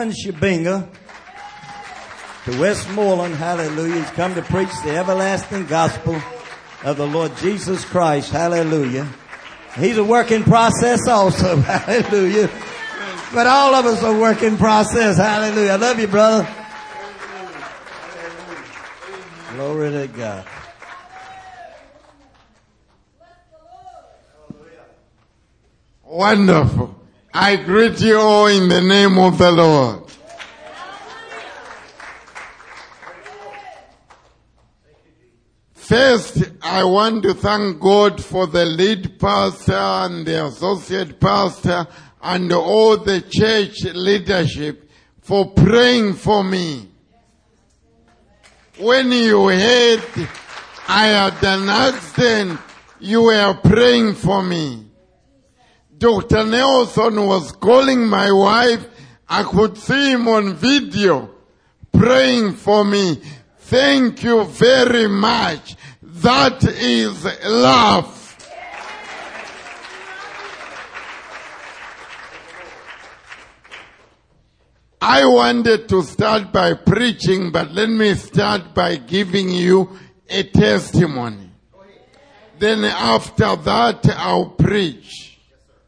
Shebinga to Westmoreland. Hallelujah. He's come to preach the everlasting gospel of the Lord Jesus Christ. Hallelujah. He's a work in process also. Hallelujah. But all of us are work in process. Hallelujah. I love you, brother. Glory to God. Wonderful. I greet you all in the name of the Lord. First, I want to thank God for the lead pastor and the associate pastor and all the church leadership for praying for me. When you heard I had an accident, you were praying for me. Dr. Nelson was calling my wife. I could see him on video praying for me. Thank you very much. That is love. I wanted to start by preaching, but let me start by giving you a testimony. Then after that, I'll preach.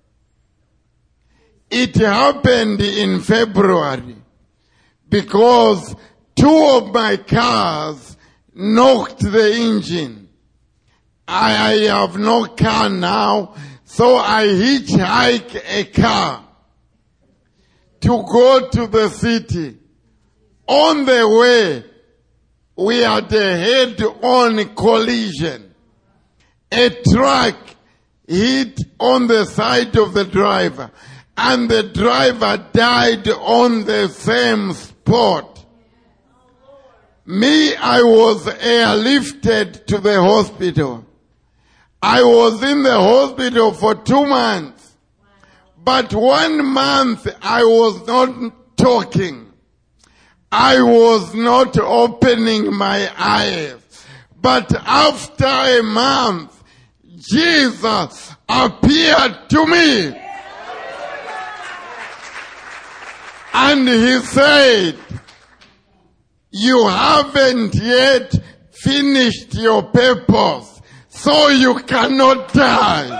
It happened in February because 2 of my cars knocked the engine. I have no car now, so I hitchhike a car to go to the city. On the way, we had a head-on collision. A truck hit on the side of the driver, and the driver died on the same spot. Me, I was airlifted to the hospital. I was in the hospital for 2 months. But 1 month I was not talking. I was not opening my eyes. But after a month, Jesus appeared to me. And he said, you haven't yet finished your purpose, so you cannot die.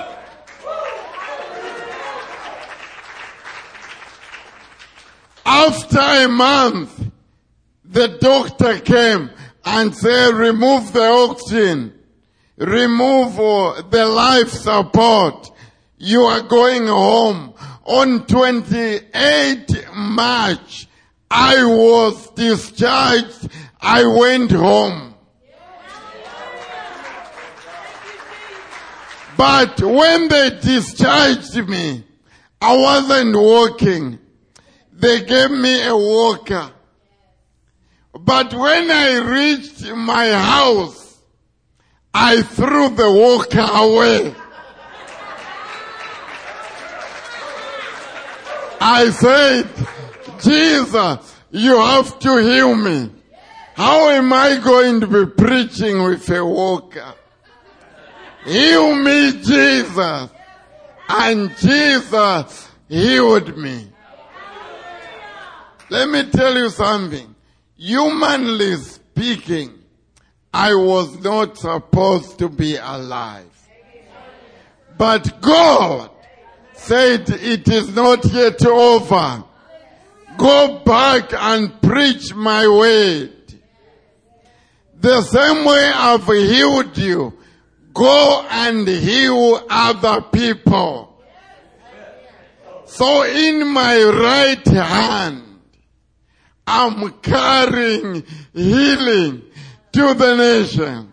After a month, the doctor came and said, remove the oxygen, remove the life support. You are going home. On 28 March, I was discharged. I went home. But when they discharged me, I wasn't walking. They gave me a walker. But when I reached my house, I threw the walker away. I said, Jesus, you have to heal me. How am I going to be preaching with a walker? Heal me, Jesus. And Jesus healed me. Let me tell you something. Humanly speaking, I was not supposed to be alive. But God said it is not yet over. Go back and preach my word. The same way I've healed you, go and heal other people. So in my right hand, I'm carrying healing to the nations.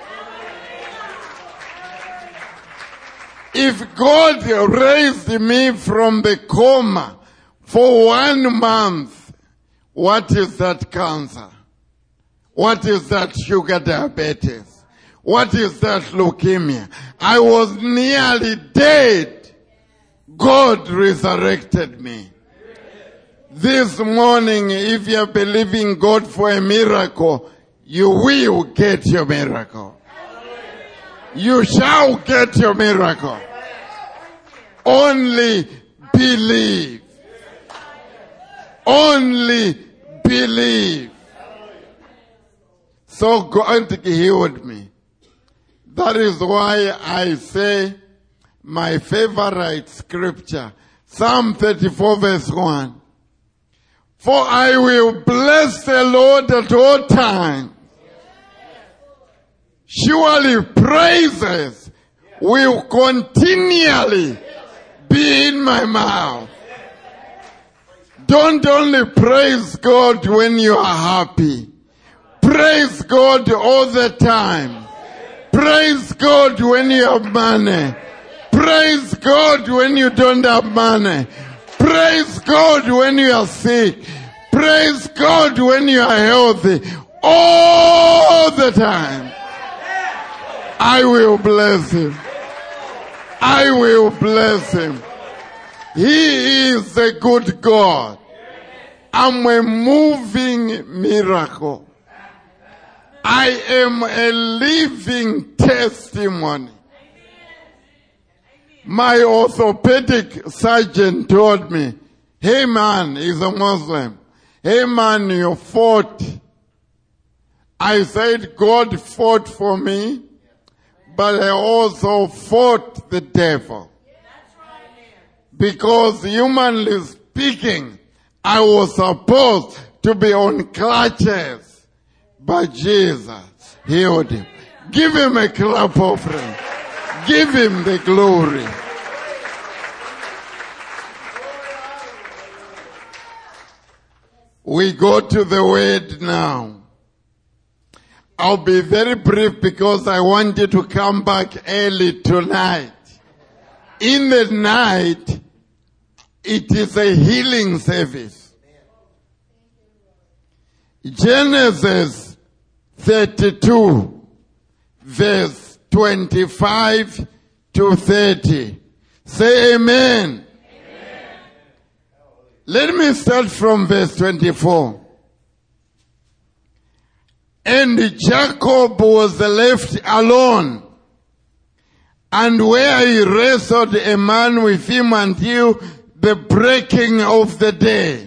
If God raised me from the coma for 1 month, what is that cancer? What is that sugar diabetes? What is that leukemia? I was nearly dead. God resurrected me. This morning, if you're believing God for a miracle, you will get your miracle. You shall get your miracle. Only believe. only believe. So God healed me. That is why I say my favorite scripture, Psalm 34 verse 1. For I will bless the Lord at all times. Surely praises will continually be in my mouth. Don't only praise God when you are happy. Praise God all the time. Praise God when you have money. Praise God when you don't have money. Praise God when you are sick. Praise God when you are healthy. All the time. I will bless him. I will bless him. He is a good God. I'm a moving miracle. I am a living testimony. My orthopedic surgeon told me, hey man, he's a Muslim. Hey man, you fought. I said, God fought for me, but I also fought the devil. Because humanly speaking, I was supposed to be on crutches, but Jesus healed him. Give him a clap offering. Give him the glory. We go to the word now. I'll be very brief because I want you to come back early tonight. In the night, it is a healing service. Genesis 32, verse 25 to 30. Say amen. Amen. Let me start from verse 24. And Jacob was left alone, and where he wrestled a man with him until the breaking of the day.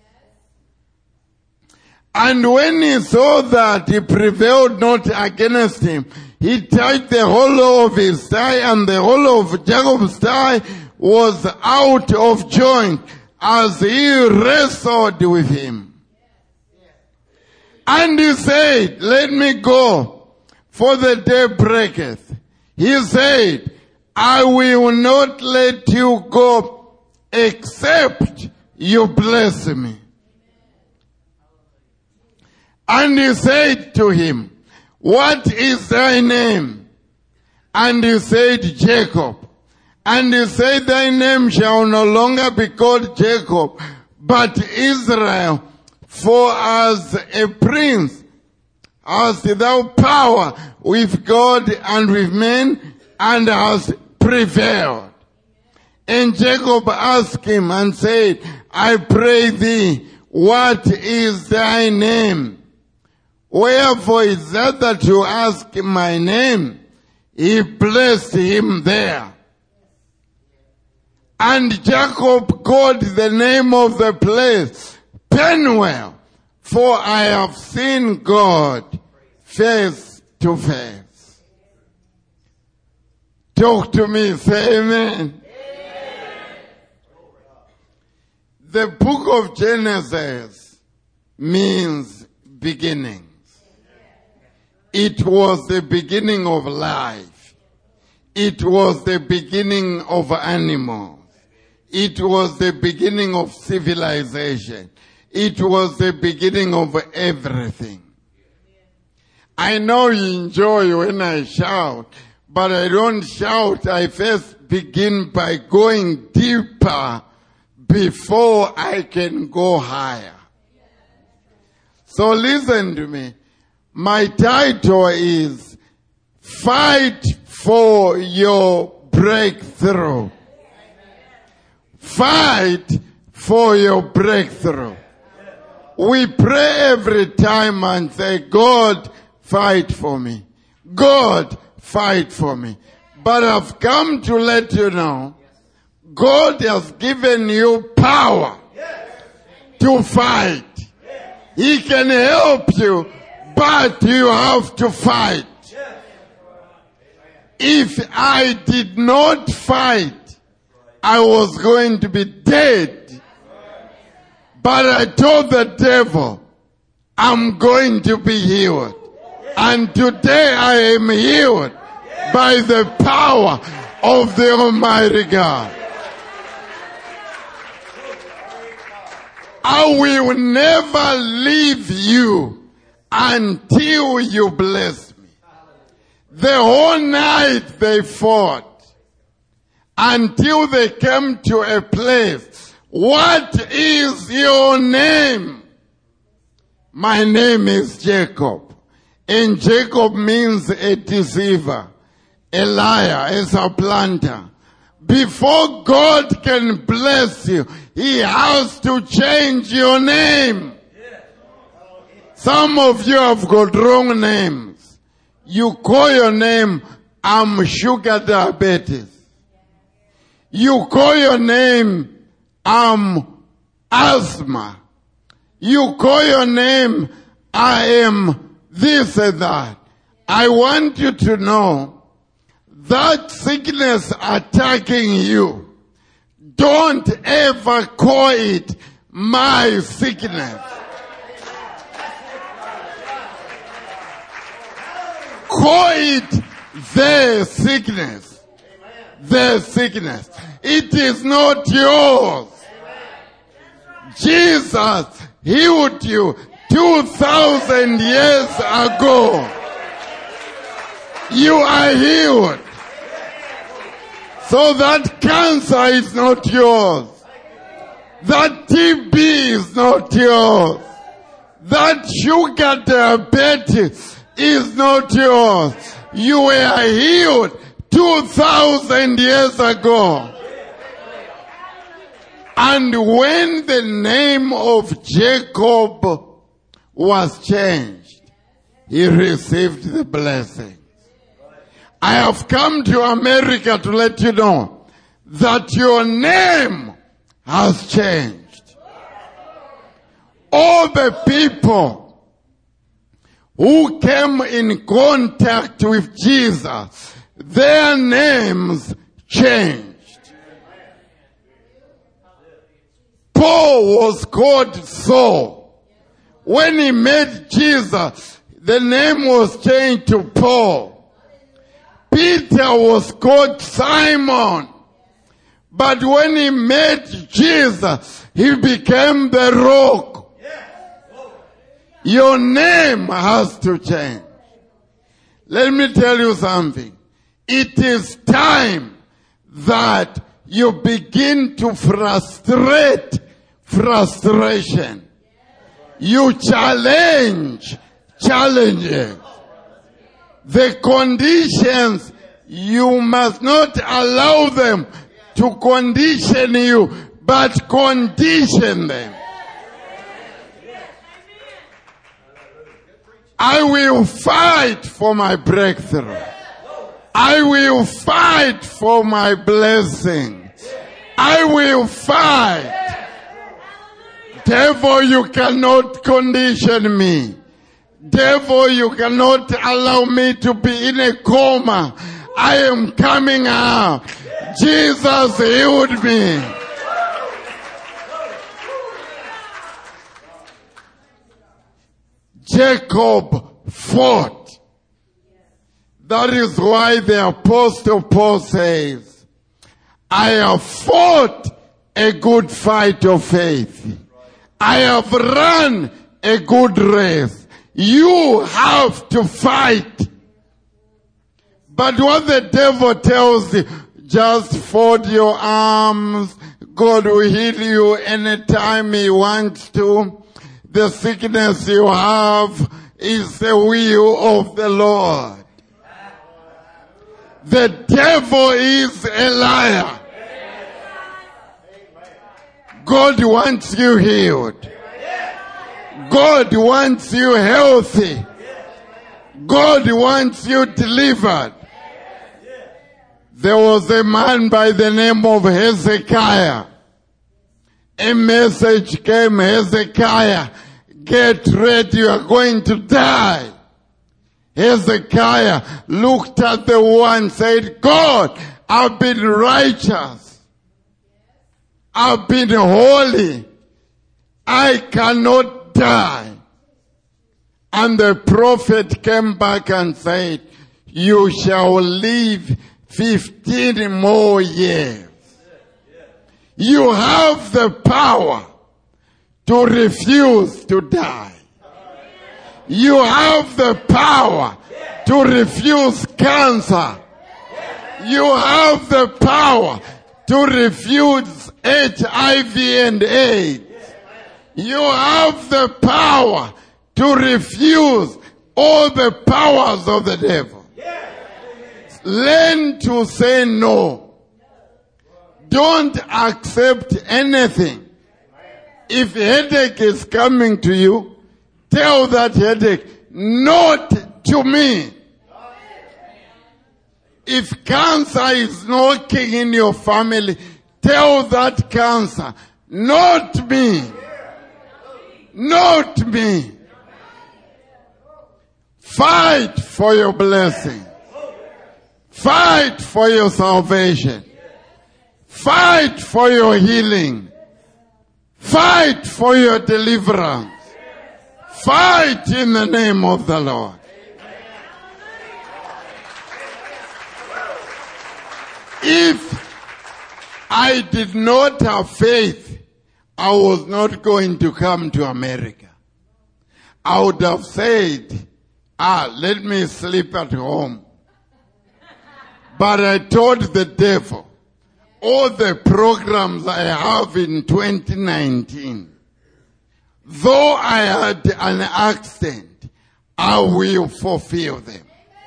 And when he saw that he prevailed not against him, he tied the hollow of his thigh, and the hollow of Jacob's thigh was out of joint as he wrestled with him. And he said, let me go, for the day breaketh. He said, I will not let you go except you bless me. And he said to him, what is thy name? And he said, Jacob. And he said, thy name shall no longer be called Jacob, but Israel. For as a prince hast thou power with God and with men, and hast prevailed. And Jacob asked him and said, I pray thee, what is thy name? Wherefore is that you ask my name? He blessed him there. And Jacob called the name of the place Penuel, for I have seen God face to face. Talk to me, say amen. The book of Genesis means beginning. It was the beginning of life. It was the beginning of animals. It was the beginning of civilization. It was the beginning of everything. I know you enjoy when I shout, but I don't shout. I first begin by going deeper before I can go higher. So listen to me. My title is Fight for Your Breakthrough. Fight for your breakthrough. We pray every time and say, God, fight for me. God, fight for me. But I've come to let you know, God has given you power to fight. He can help you, but you have to fight. If I did not fight, I was going to be dead. But I told the devil, I'm going to be healed. And today I am healed by the power of the Almighty God. I will never leave you until you bless me. The whole night they fought until they came to a place. What is your name? My name is Jacob. And Jacob means a deceiver, a liar, a supplanter. Before God can bless you, He has to change your name. Some of you have got wrong names. You call your name, I'm sugar diabetes. You call your name, I'm asthma. You call your name, I am this and that. I want you to know that sickness attacking you, don't ever call it my sickness. Call it their sickness. Their sickness. It is not yours. Jesus healed you 2,000 years ago. You are healed. So that cancer is not yours. That TB is not yours. That sugar diabetes is not yours. You were healed 2,000 years ago. And when the name of Jacob was changed, he received the blessing. I have come to America to let you know that your name has changed. All the people who came in contact with Jesus, their names changed. Paul was called Saul. When he met Jesus, the name was changed to Paul. Peter was called Simon. But when he met Jesus, he became the Rock. Your name has to change. Let me tell you something. It is time that you begin to frustrate frustration. You challenge challenges. The conditions, you must not allow them to condition you, but condition them. I will fight for my breakthrough. I will fight for my blessing. I will fight. Devil, you cannot condition me. Devil, you cannot allow me to be in a coma. I am coming out. Jesus healed me. Jacob fought. That is why the Apostle Paul says, I have fought a good fight of faith. I have run a good race. You have to fight. But what the devil tells you, just fold your arms. God will heal you anytime He wants to. The sickness you have is the will of the Lord. The devil is a liar. God wants you healed. God wants you healthy. God wants you delivered. There was a man by the name of Hezekiah. a message came, Hezekiah, get ready, you are going to die. Hezekiah looked at the war and said, God, I've been righteous. I've been holy. I cannot die. And the prophet came back and said, you shall live 15 more years. You have the power to refuse to die. You have the power to refuse cancer. You have the power to refuse HIV and AIDS. You have the power to refuse all the powers of the devil. Learn to say no. Don't accept anything. If headache is coming to you, tell that headache, not to me. If cancer is knocking in your family, tell that cancer, not me. Not me. Fight for your blessing. Fight for your salvation. Fight for your healing. Fight for your deliverance. Fight in the name of the Lord. If I did not have faith, I was not going to come to America. I would have said, let me sleep at home. But I told the devil, all the programs I have in 2019, though I had an accident, I will fulfill them.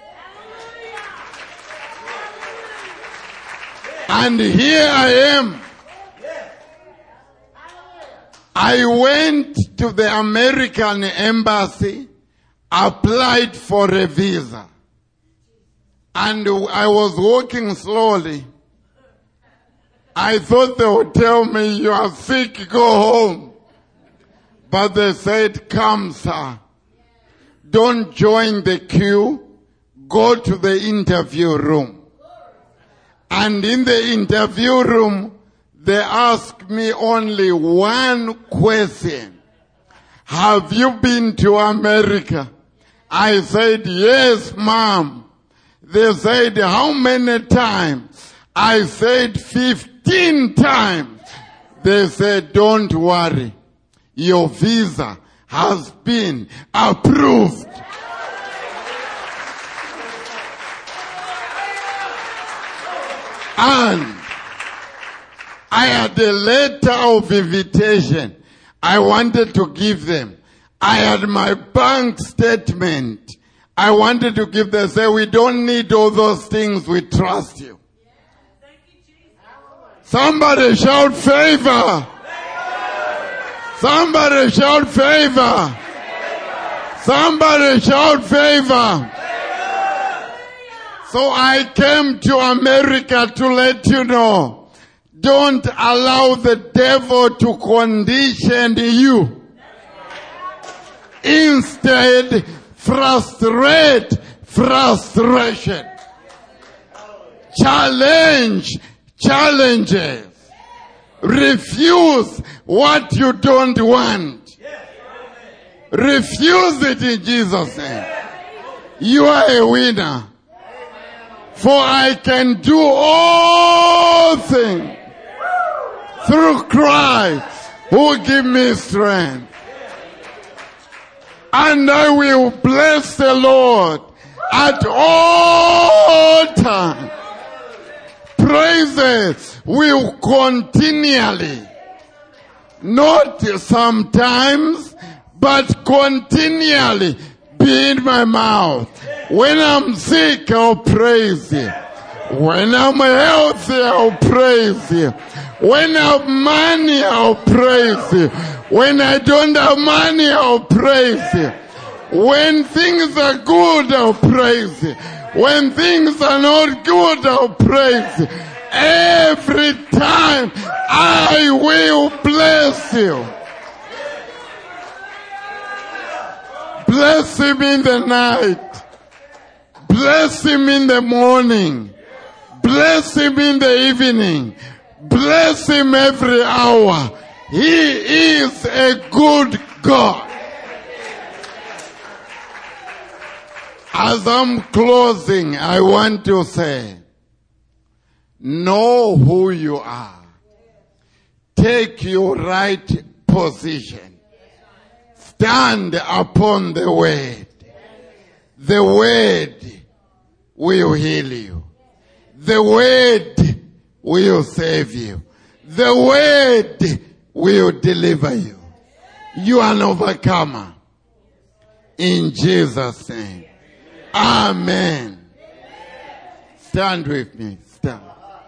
And here I am. I went to the American embassy, applied for a visa. And I was walking slowly. I thought they would tell me, you are sick, go home. But they said, come, sir. Don't join the queue. Go to the interview room. And in the interview room, they asked me only one question. Have you been to America? I said, yes, ma'am. They said, how many times? I said, 15 times. They said, don't worry. Your visa has been approved. And I had a letter of invitation. I wanted to give them. I had my bank statement. I wanted to give them. Say, we don't need all those things. We trust you. Somebody shout favor. Somebody shout favor. Somebody shout favor. So I came to America to let you know, don't allow the devil to condition you. Instead, frustrate frustration. Challenge challenges. Refuse what you don't want. Refuse it in Jesus' name. You are a winner. For I can do all things through Christ who give me strength. And I will bless the Lord at all times. Praises will continually, not sometimes, but continually be in my mouth. When I'm sick, I'll praise you. When I'm healthy, I'll praise you. When I have money, I'll praise you. When I don't have money, I'll praise you. When things are good, I'll praise you. When things are not good, I'll praise you. Every time I will bless you. Bless him in the night. Bless him in the morning. Bless him in the evening. Bless him every hour. He is a good God. As I'm closing, I want to say, know who you are. Take your right position. Stand upon the word. The word will heal you. The word will save you. The word will deliver you. You are an overcomer. In Jesus' name. Amen. Stand with me. Stand.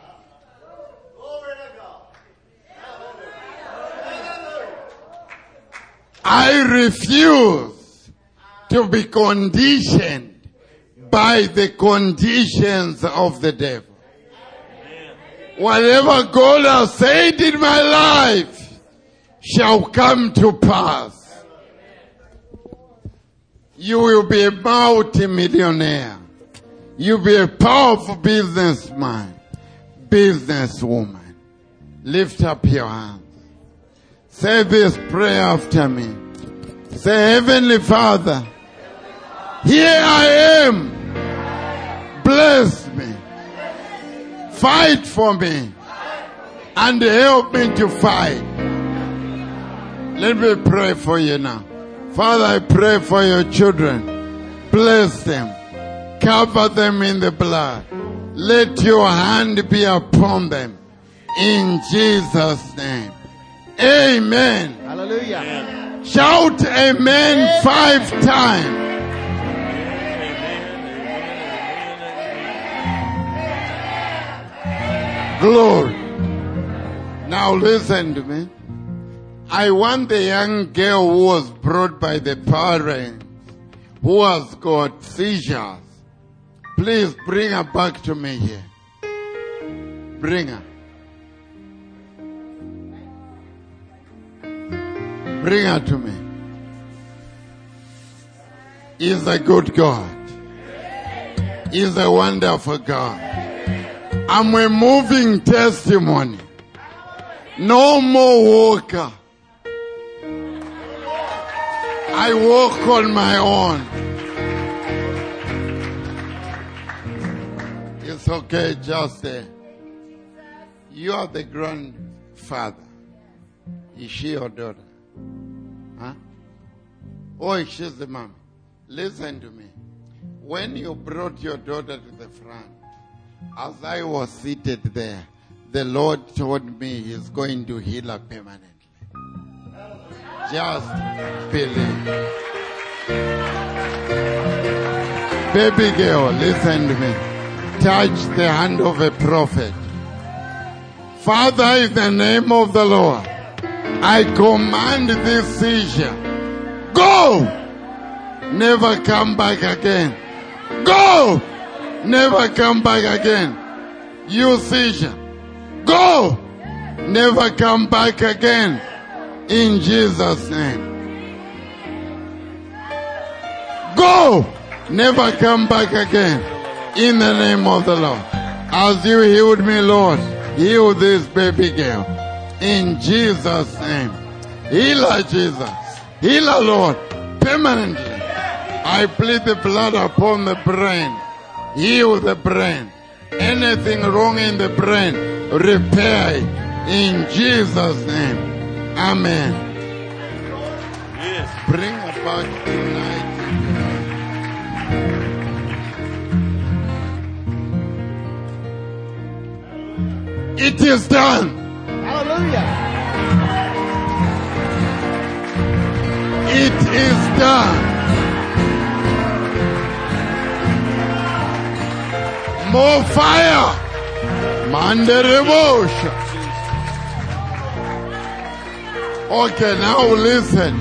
I refuse to be conditioned by the conditions of the devil. Whatever God has said in my life shall come to pass. You will be a multi-millionaire. You'll be a powerful businessman, businesswoman. Lift up your hands. Say this prayer after me. Say, Heavenly Father, here I am. Bless me. Fight for me. And help me to fight. Let me pray for you now. Father, I pray for your children. Bless them. Cover them in the blood. Let your hand be upon them. In Jesus' name. Amen. Hallelujah. Amen. Shout amen 5 times. Glory. Now listen to me. I want the young girl who was brought by the parents, who has got seizures. Please bring her back to me here. Bring her. Bring her to me. He's a good God. He's a wonderful God. I'm a moving testimony. No more walker. I walk on my own. It's okay, just you are the grandfather. Is she your daughter? Huh? Oh, she's the mom. Listen to me. When you brought your daughter to the front, as I was seated there, the Lord told me He's going to heal her permanently. Just believe. Baby girl, listen to me. Touch the hand of a prophet. Father, in the name of the Lord, I command this seizure. Go! Never come back again. Go! Never come back again. You seizure. Go! Never come back again. In Jesus' name. Go! Never come back again. In the name of the Lord. As you healed me, Lord, heal this baby girl. In Jesus' name. Heal her, Jesus. Heal her, Lord, permanently. I plead the blood upon the brain. Heal the brain. Anything wrong in the brain, repair it. In Jesus' name. Amen. Yes. Bring her back tonight. It is done. Hallelujah. It is done. More fire. Manderebosha. Okay, now listen.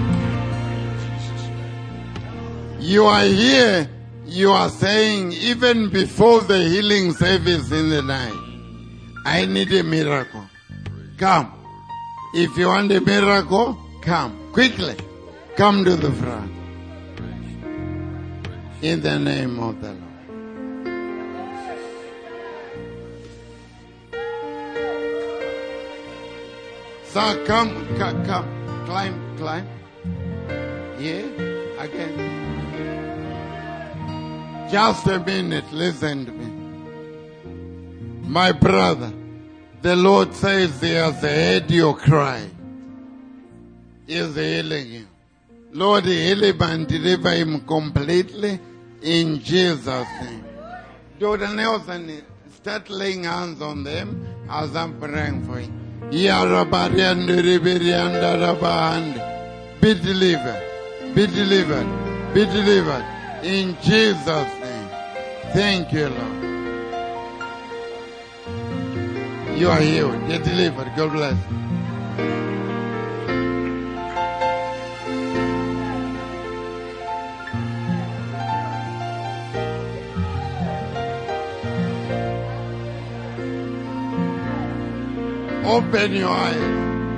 You are here. You are saying, even before the healing service in the night, I need a miracle. Come. If you want a miracle, come. Quickly. Come to the front. In the name of the Lord. So come. Climb. Yeah, again. Just a minute, listen to me. My brother, the Lord says He has heard your cry. He is healing you. Lord, heal him and deliver him completely in Jesus' name. Daughter Nelson, start laying hands on them as I'm praying for you. Be delivered. Be delivered. Be delivered. In Jesus' name. Thank you, Lord. You are healed. You're delivered. God bless you. Open your eyes.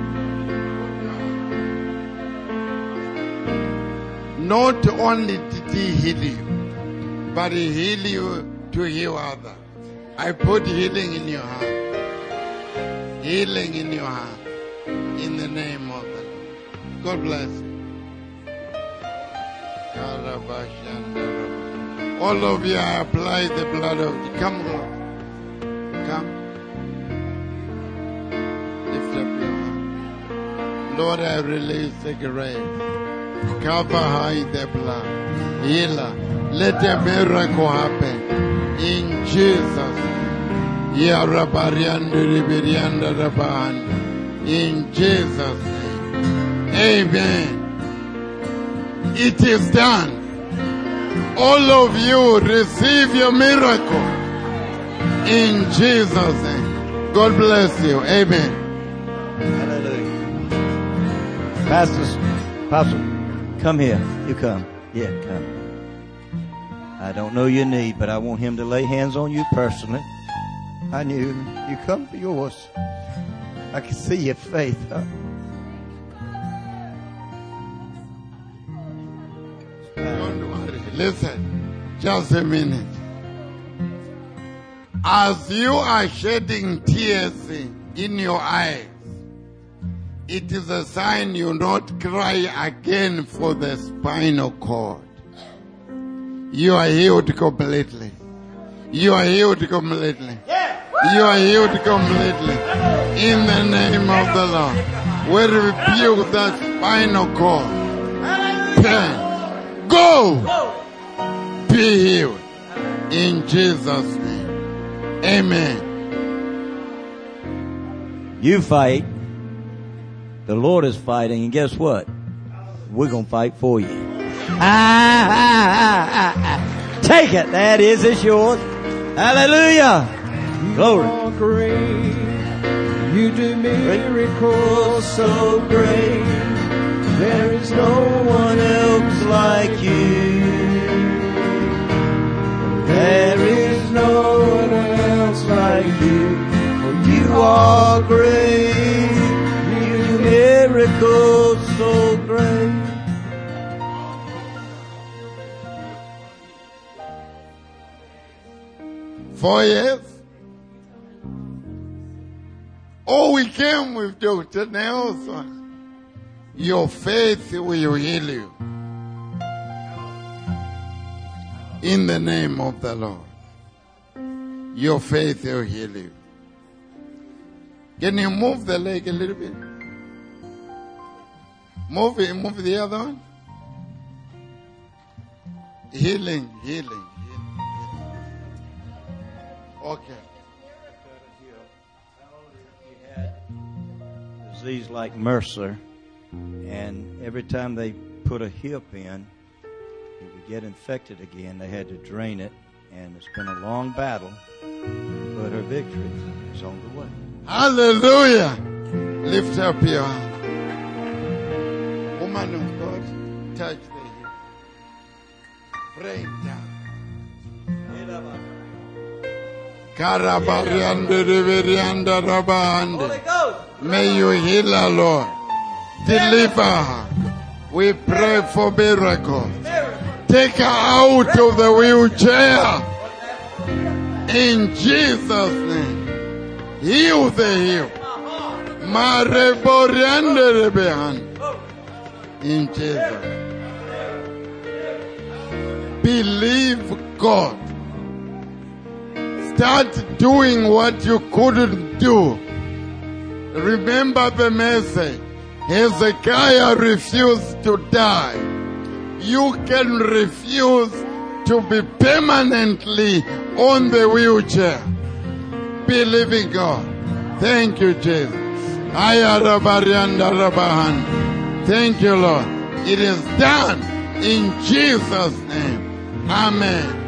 Not only did He heal you, but He healed you to heal others. I put healing in your heart. Healing in your heart. In the name of the Lord. God bless you. All of you apply the blood of Jesus. Come on. Come. Lift up your hand. Lord, I release the grace. Cover her in the blood. Heal her. Let a miracle happen. In Jesus' name. In Jesus' name. Amen. It is done. All of you receive your miracle. In Jesus' name. God bless you. Amen. Hallelujah. Pastor, come here. You come. Yeah, come. I don't know your need, but I want him to lay hands on you personally. I knew you come for yours. I can see your faith. Don't worry. Listen, just a minute. As you are shedding tears in your eyes, it is a sign you not cry again for the spinal cord. You are healed completely. You are healed completely. You are healed completely. In the name of the Lord. We rebuke that spinal cord. Pain. Go! Be healed. In Jesus' name. Amen. You fight. The Lord is fighting, and guess what? We're going to fight for you. Take it. That is. It's yours. Hallelujah. Glory. You are great. You do miracles so great. There is no one else like you. There is no one else like you. For you are great. You do miracles so great. 4 years. Oh, we came with Dr. Nelson. Your faith will heal you. In the name of the Lord. Your faith will heal you. Can you move the leg a little bit? Move it, move the other one. Healing. Okay. Disease like Mercer, and every time they put a hip in, it would get infected again. They had to drain it, and it's been a long battle, but her victory is on the way. Hallelujah! Lift up your hand. Woman of God, touch the hip. Pray down. Karabarianda reverianda rabande. Holy Ghost. May you heal her, Lord. Deliver her. We pray for miracles. Take her out of the wheelchair. In Jesus' name. Heal the healed. In Jesus. Believe God. Start doing what you couldn't do. Remember the message. Hezekiah refused to die. You can refuse to be permanently on the wheelchair. Believing God. Thank you, Jesus. Thank you, Lord. It is done in Jesus' name. Amen.